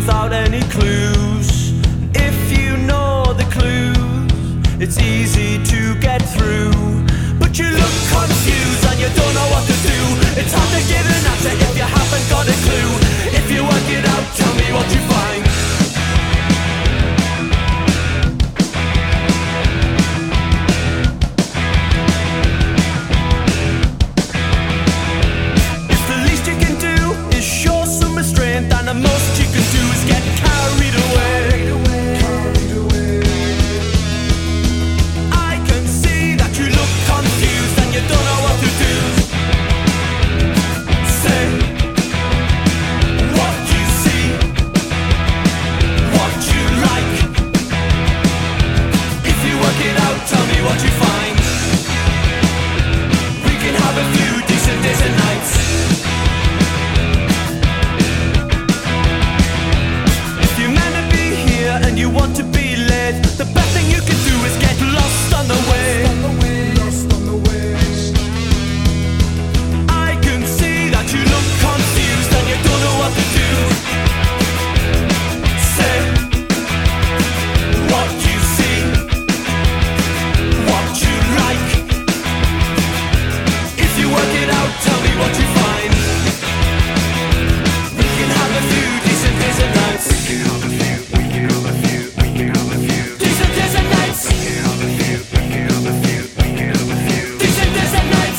without any clues. If you know the clues, it's easy to get through. But you look confused and you don't know what to do. It's hard to give an answer if you haven't got a clue. If you work it out, tell me what you find. If the least you can do is show some restraint, then the most you can do is get carried away. I can see that you look confused and you don't know what to do. Say what you see, what you like. If you work it out, tell me what you find. We can have a few decent days and nights. If you're meant to be here and you want to be late, the best thing you can do is get lost on the way. I can see that you look confused and you don't know what to do. Say what you see, what you like. If you work it out, tell me what you find. We can have a few decent days and nights. Decent days and nights. Decent days and nights.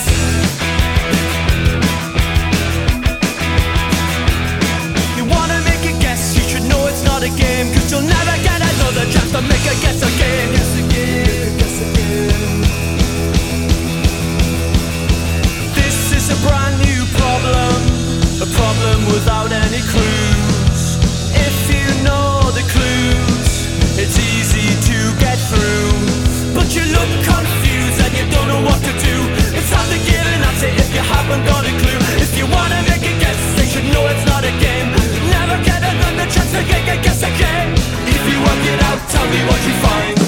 You wanna make a guess, you should know it's not a game, 'cause you'll never get another chance to make a guess again. This is a brand new problem, a problem without any clues. If you know the clues, it's easy to get through. But you look confused and you don't know what to do. It's hard to give an answer if you haven't got a clue. If you wanna make a guess, they should know it's not a game. Never get another chance to make a guess again. If you work it out, tell me what you find.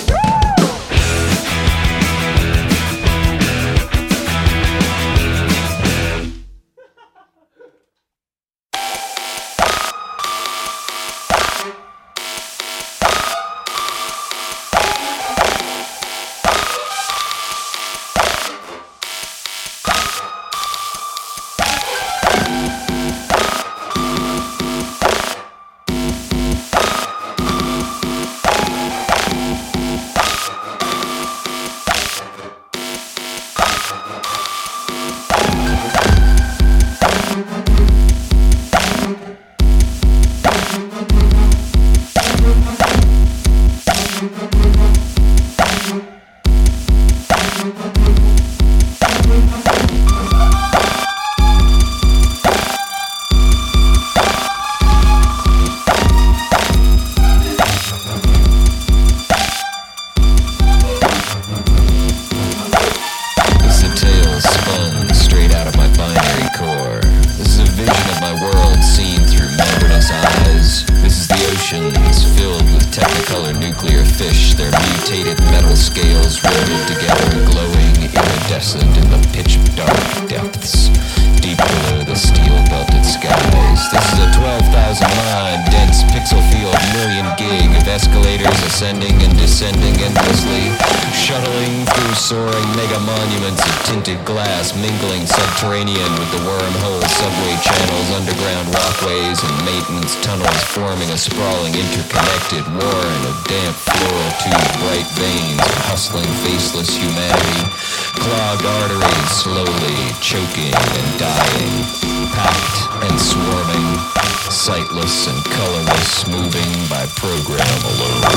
Forming a sprawling, interconnected warren of damp floral tube, bright veins of hustling, faceless humanity, clogged arteries slowly choking and dying, packed and swarming, sightless and colorless, moving by program alone.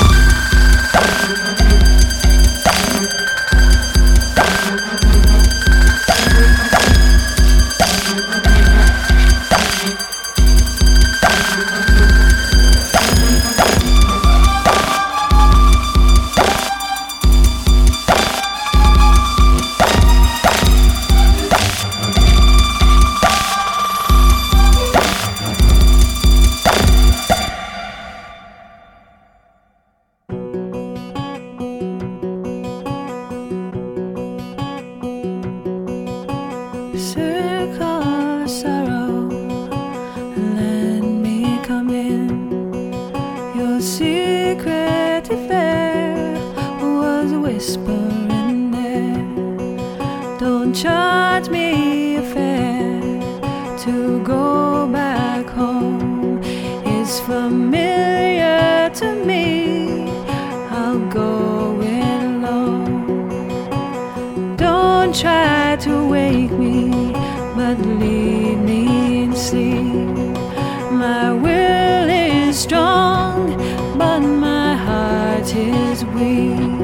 secret affair was a whisper in there. Don't charge me a fare to go back home. It's familiar to me, I'll go it alone. Don't try to wake me, but leave me in sleep. My will is strong, but my heart is weak.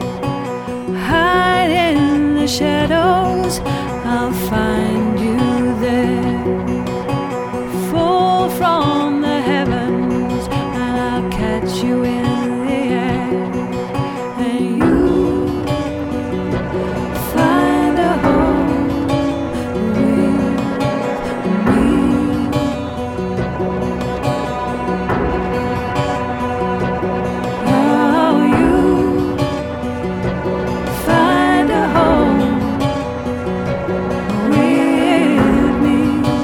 Hide in the shadows, I'll find you there. Fall from the heavens, and I'll catch you in the air. And you find a home with me. Oh, you find a home with me.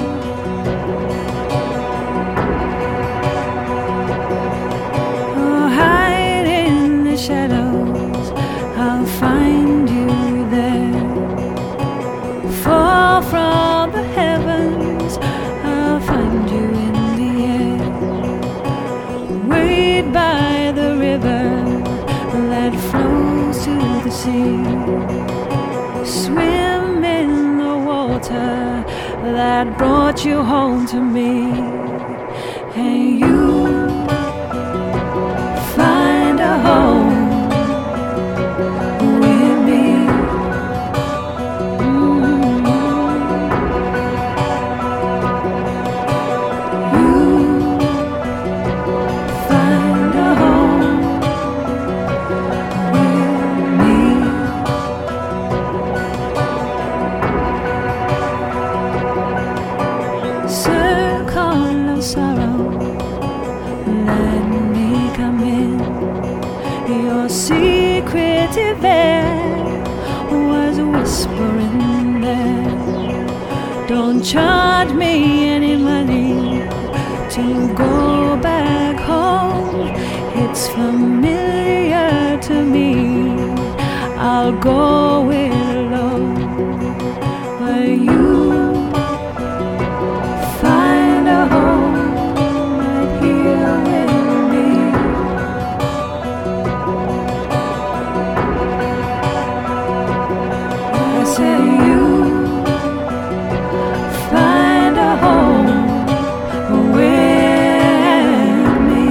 Oh, hide in the shadows, I'll find you there. Fall from the heavens, I'll find you in the air. Wait by the river that flows to the sea. Swim in the water that brought you home to me. And you find a home with me. You find a home with me. Circle of sorrow, let me come in. Your secret affair was a whisper in there. Don't charge me any money to go back home. It's familiar to me, I'll go it alone. But you find a home right here with me. I say you find a home with me.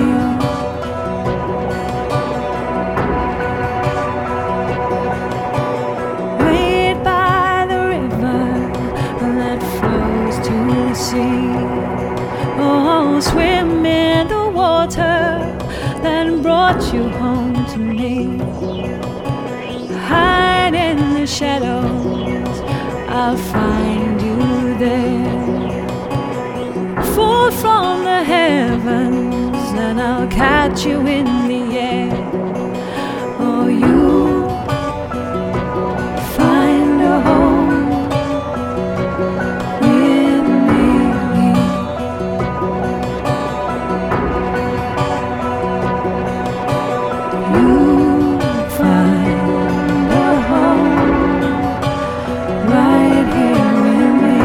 Wait by the river that flows to the sea. Oh, swim in the water that brought you home to me. Hide in the shadows, I'll find you there. Fall from the heavens, and I'll catch you in the air. Oh, you find a home with me. You find a home right here with me.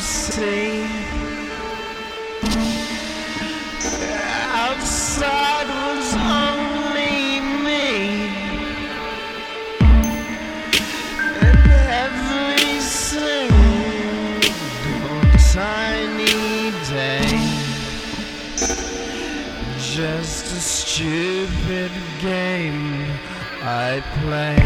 sea. Outside was only me, and every single tiny day, just a stupid game I play.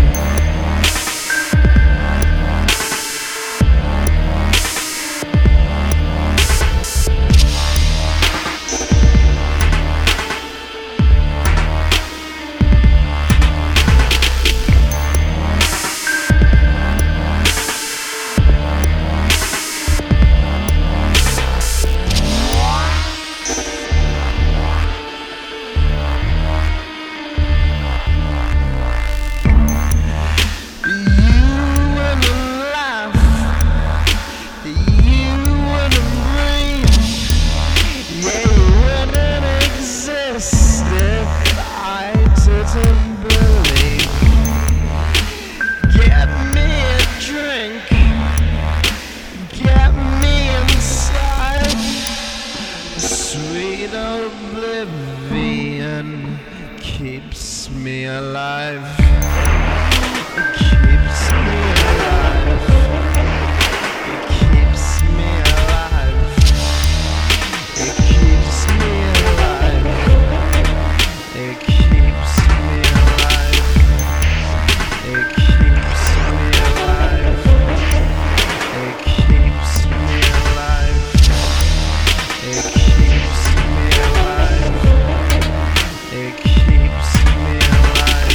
Oblivion keeps me alive. It keeps me alive. It keeps me alive. It keeps me alive. It keeps me alive. It keeps me alive. It keeps me alive. It keeps me alive. It keeps me alive.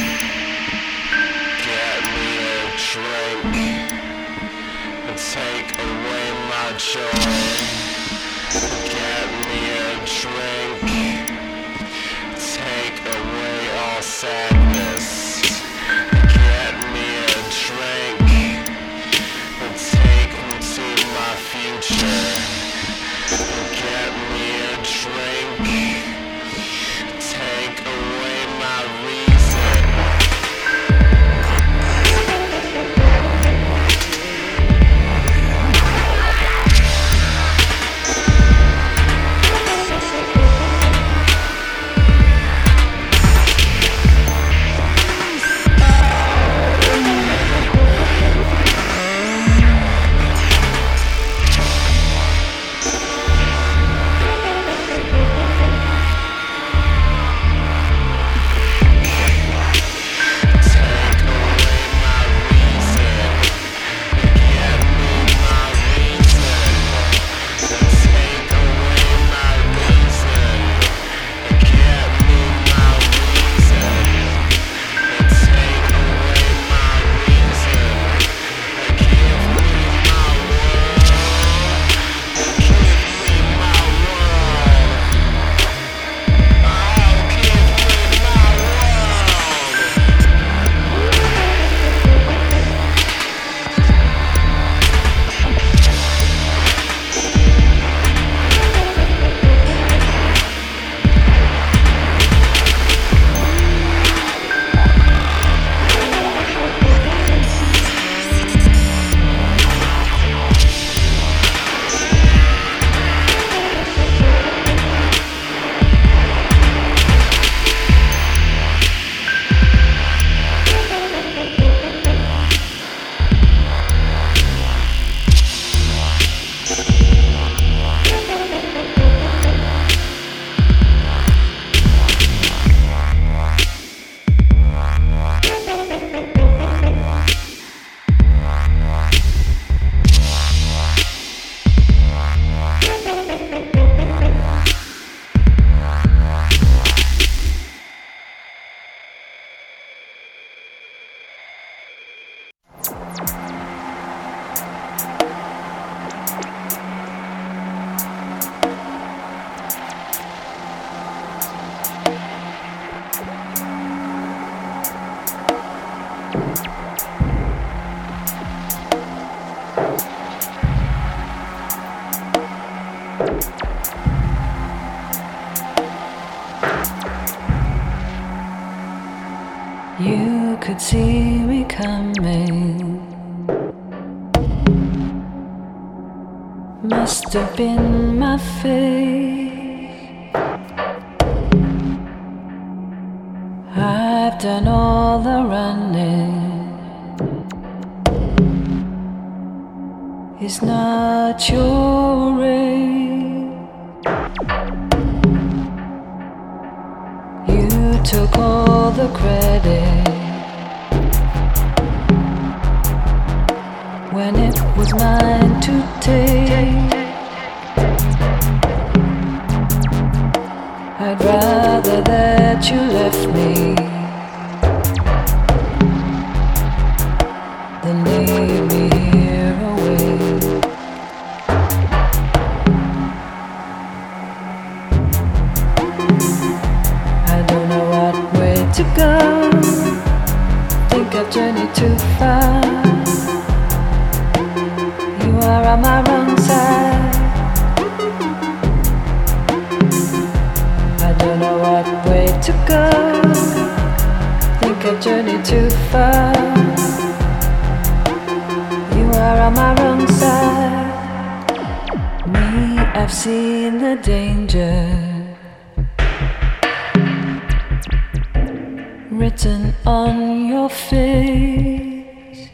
Get me a drink and take away my joy. Get me a drink, take away all sadness. Get me a drink and take me to my future. Get me a drink, take away my reason. You could see me coming. must have been my fate. I've done all the running. It's not your race. You took all the credit when it was mine to take. I'd rather that you left me than leave me here awake. I don't know what way to go. Think I've journeyed too far. You are on my wrong side. I don't know what way to go. Think I've journeyed too far. You are on my wrong side. Me, I've seen the danger written on your face.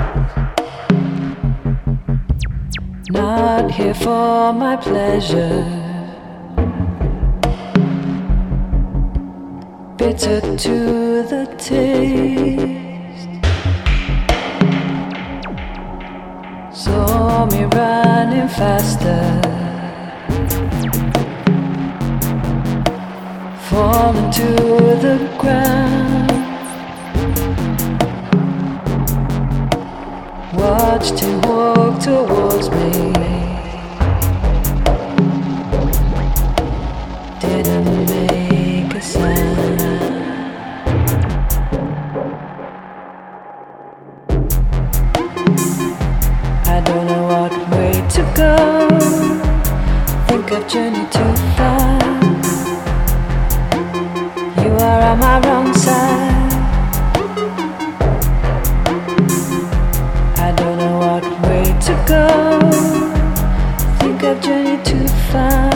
Not here for my pleasure, bitter to the taste. Saw me running faster, falling to the ground. Watched him walk towards me. Didn't make a sound. I don't know what way to go. Think I've journeyed too far. You are on my wrong side. I don't know what way to go. Think I've journeyed too far.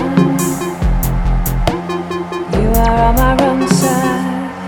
You are on my wrong side.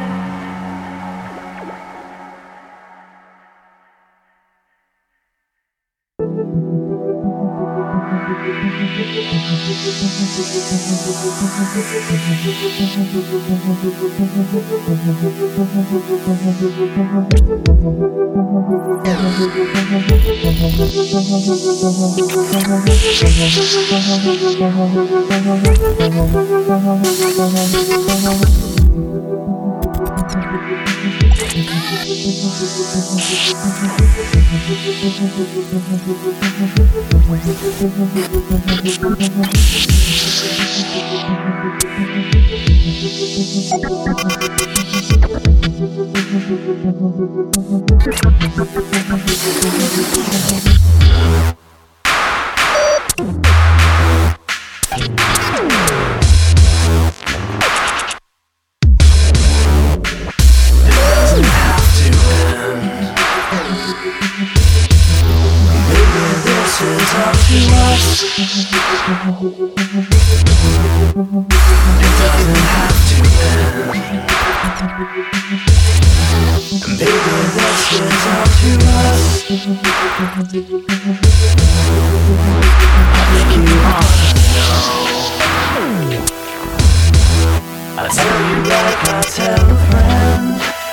I'll tell you like I'll tell a friend.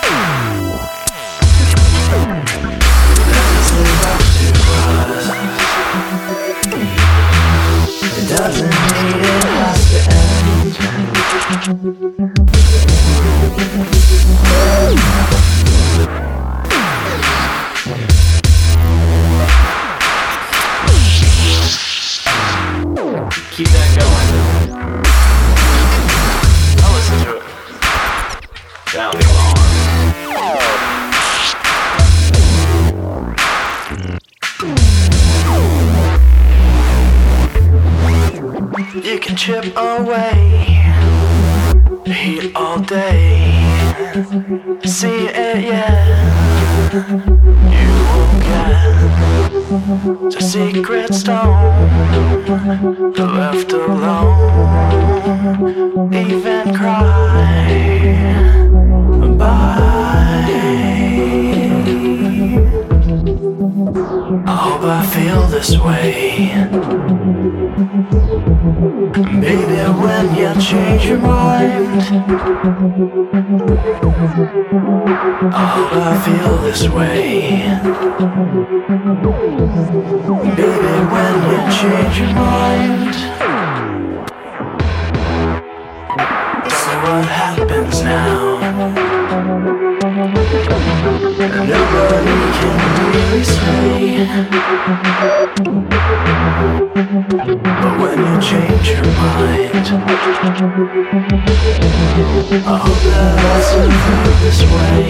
Let's live up to us. It doesn't mean it has to end. Keep that going. I'll listen to it. That'll be long. You can chip away the heat all day. See it yet? You won't get the secret stone. left alone, even cry bye. I hope I feel this way, baby, when you change your mind. I hope I feel this way, baby, when you change your mind. So what happens now? Nobody can really say, but when you change your mind, I hope that I still feel this way.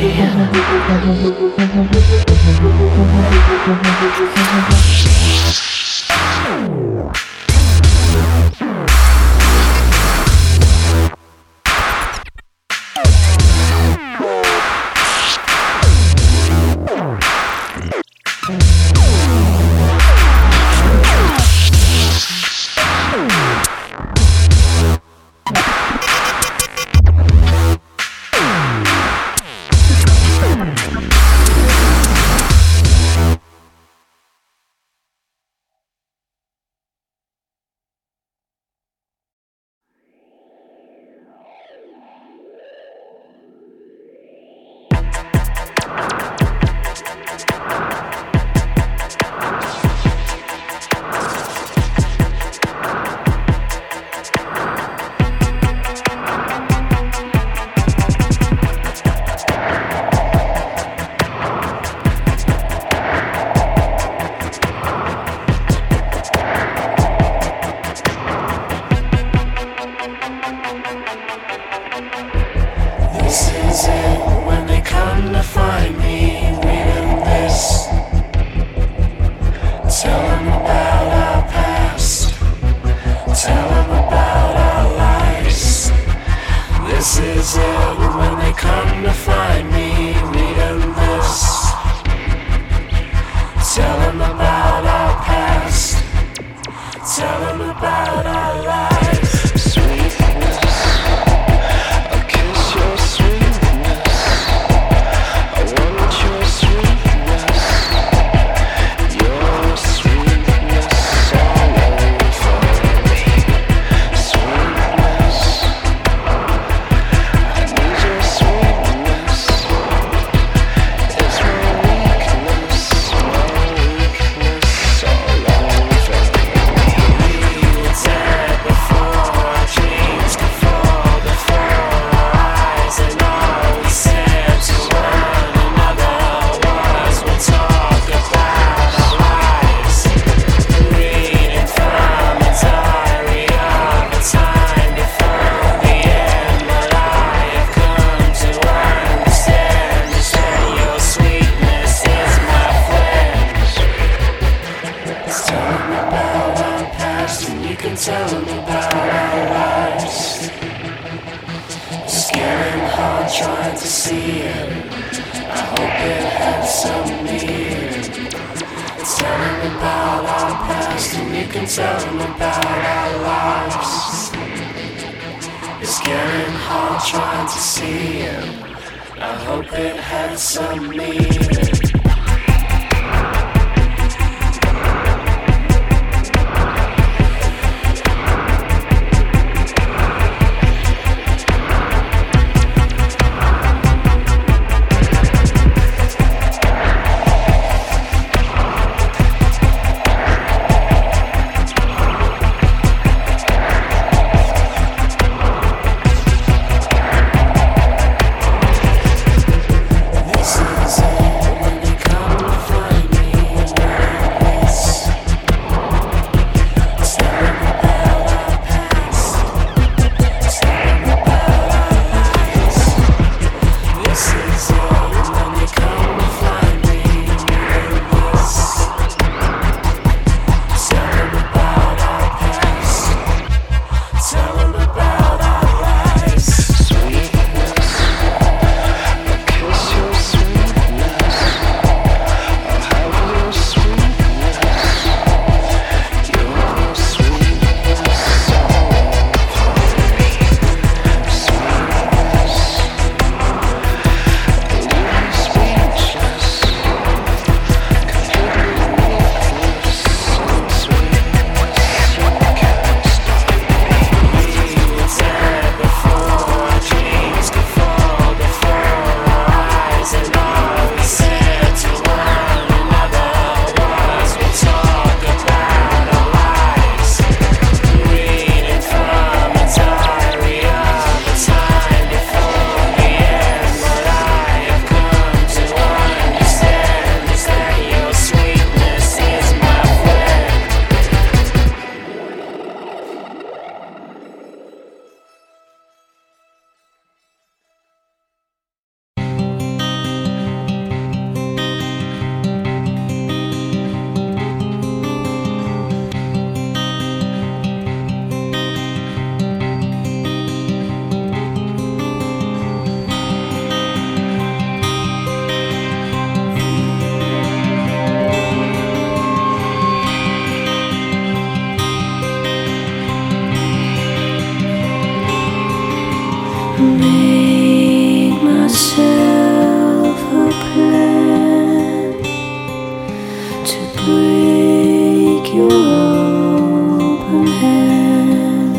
made myself a plan to break your open hand.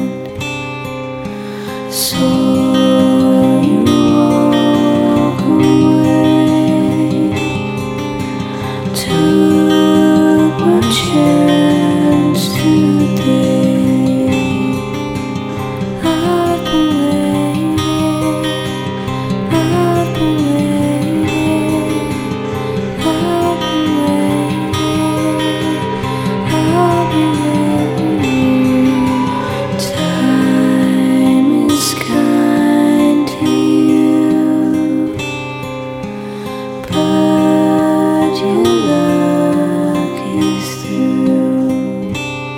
So you walk away, took my chance today. I've been waiting, I've been waiting, I've been waiting, I've been waiting. Time is kind to you, but your luck is through.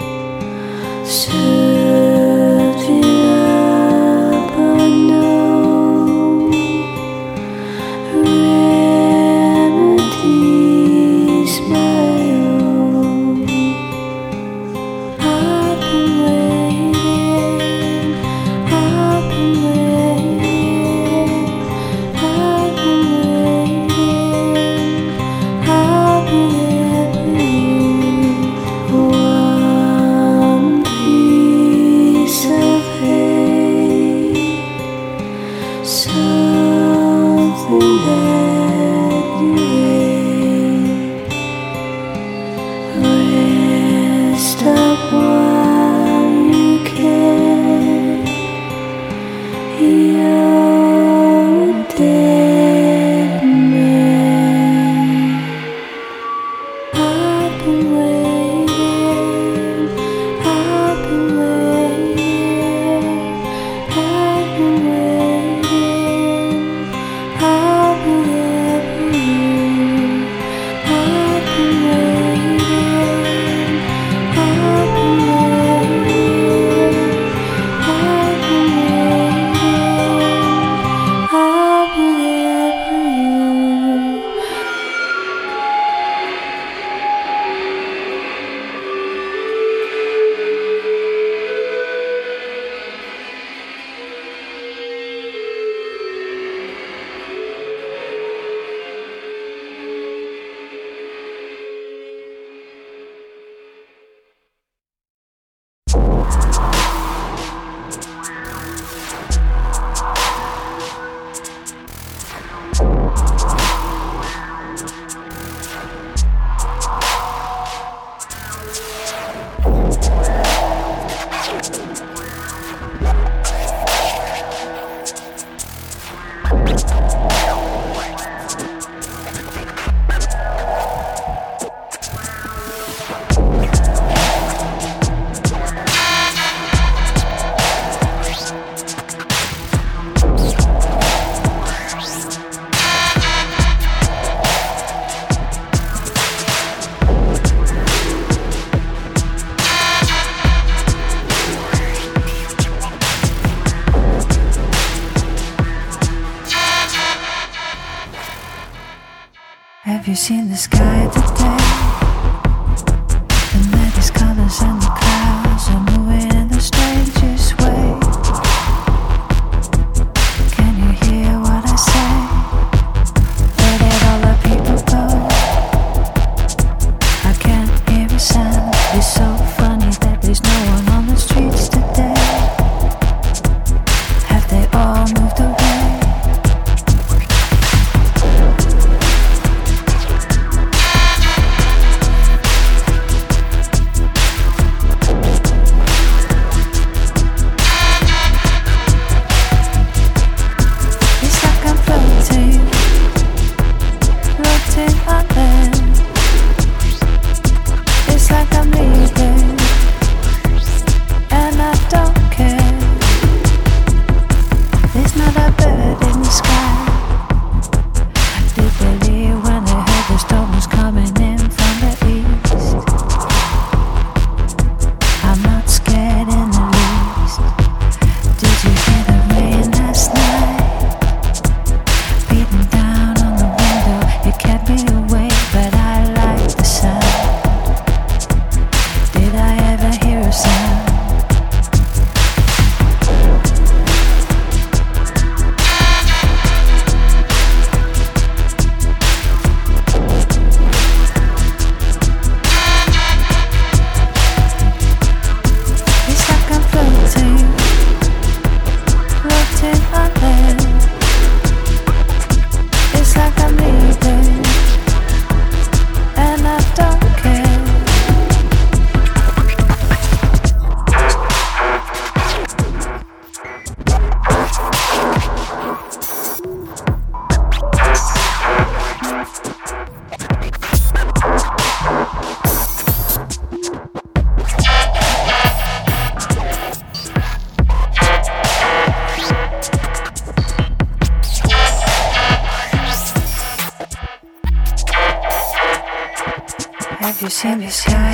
Served it up unknown, remedies my own. I've been waiting, I've been waiting, I've been waiting, I've been waiting. One piece of hate, something that you hate. Rest up while you can. You're a dead man. I've been waiting, I've been waiting, I've been waiting, I've been waiting, I've been waiting, I've been waiting, I've been waiting, I've been waiting. Have you seen the sky today? The night is colors and the clouds are moving in the strangest way. Can you hear what I say? Where did all the people go? I can't hear a sound. It's so funny that there's no one on the streets today. Have they all moved away? you seen the sky?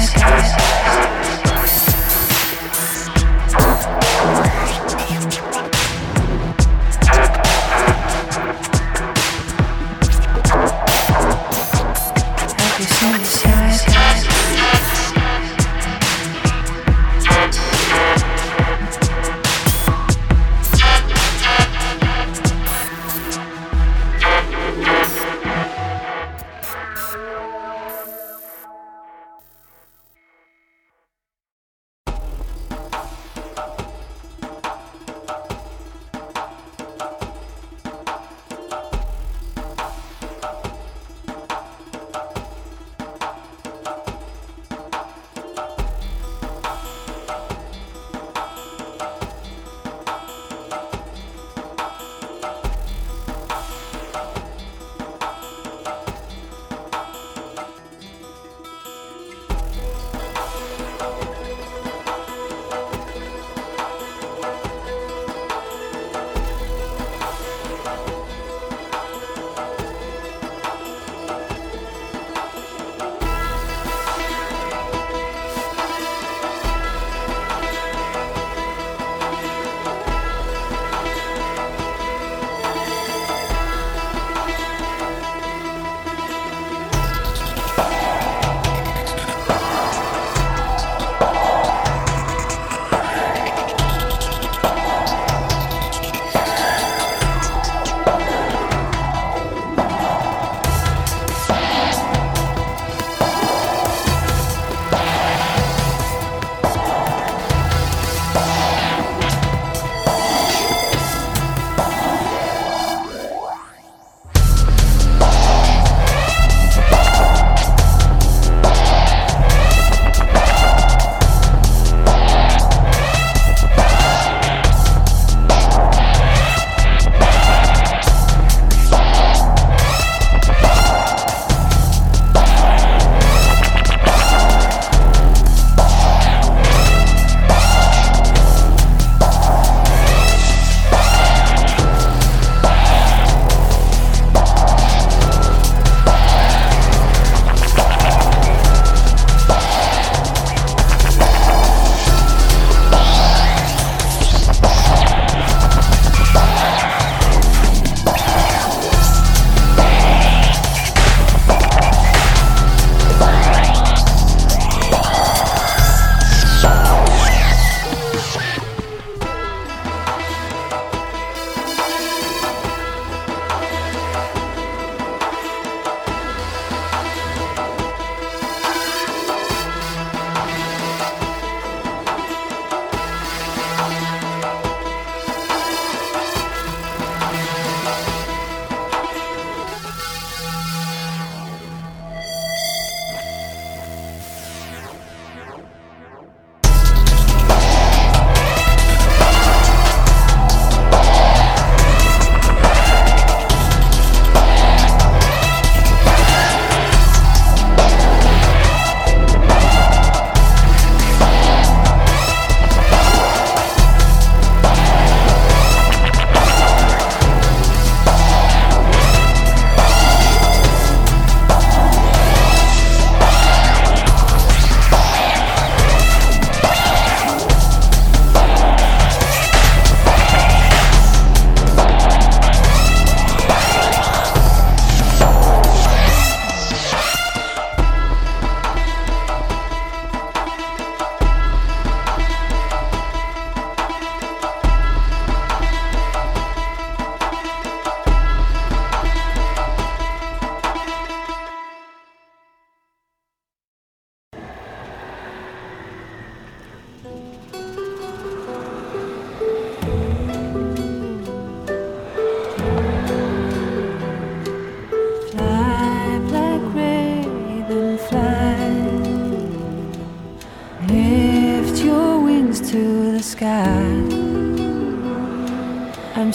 I'm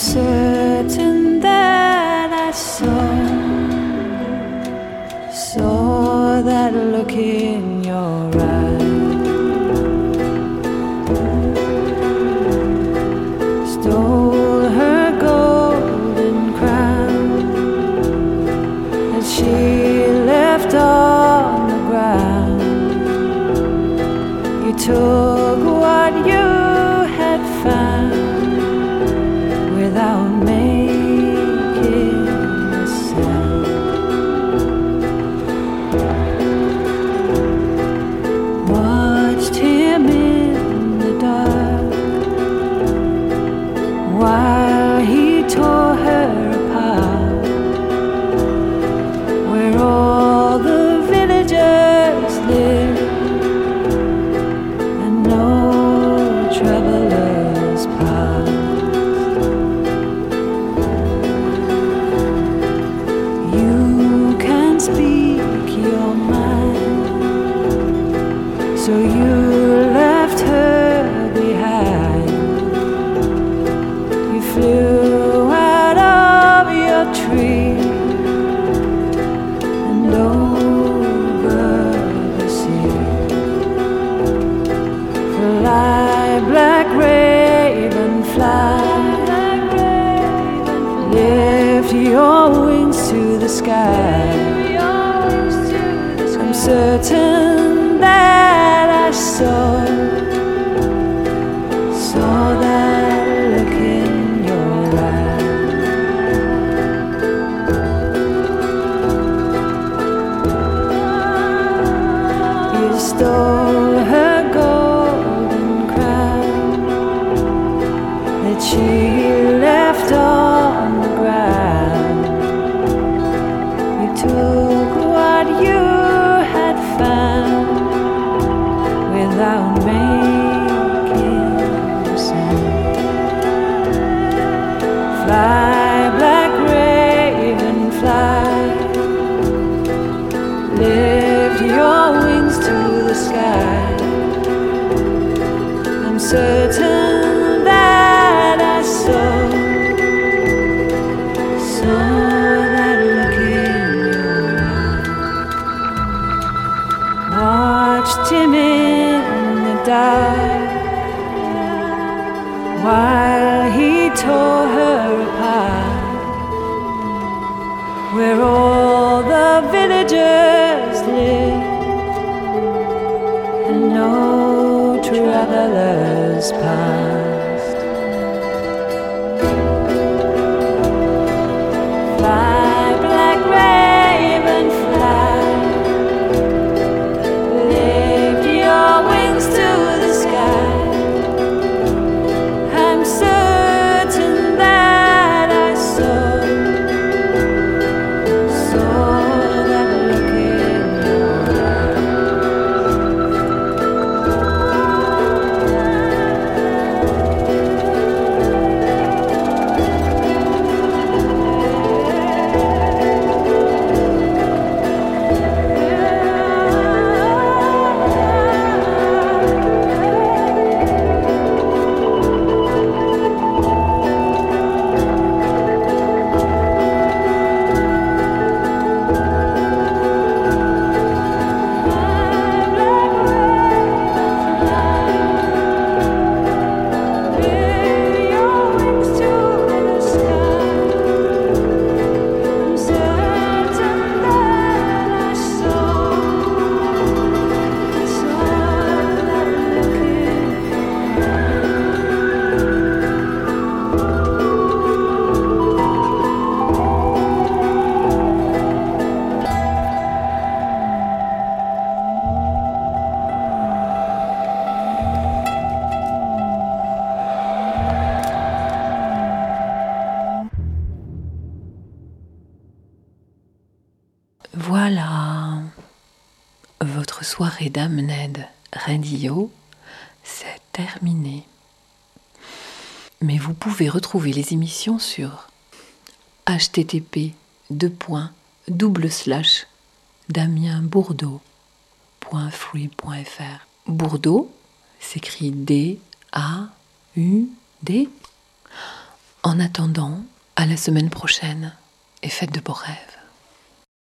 certain that I saw that look in your eyes. Stole her golden crown that she left on the ground. fly. Lift your wings to the sky. I'm certain that I saw that look in your eyes. You stole her golden crown that she left on the ground. You took what you had found without making a sound. Fly, black raven, fly. Lift your wings to the sky. I'm certain that I saw that look in your eye. Watched him in the dark while he tore her apart, where all the villagers live and no travelers past. Fly, black raven, fly. Lift your wings to the sky. I'm certain that I saw that look in your Voilà, votre soirée d'Amned Radio, c'est terminé. Mais vous pouvez retrouver les émissions sur http://damienbourdeau.free.fr. Bourdeau s'écrit D-A-U-D. En attendant, à la semaine prochaine et faites de beaux rêves.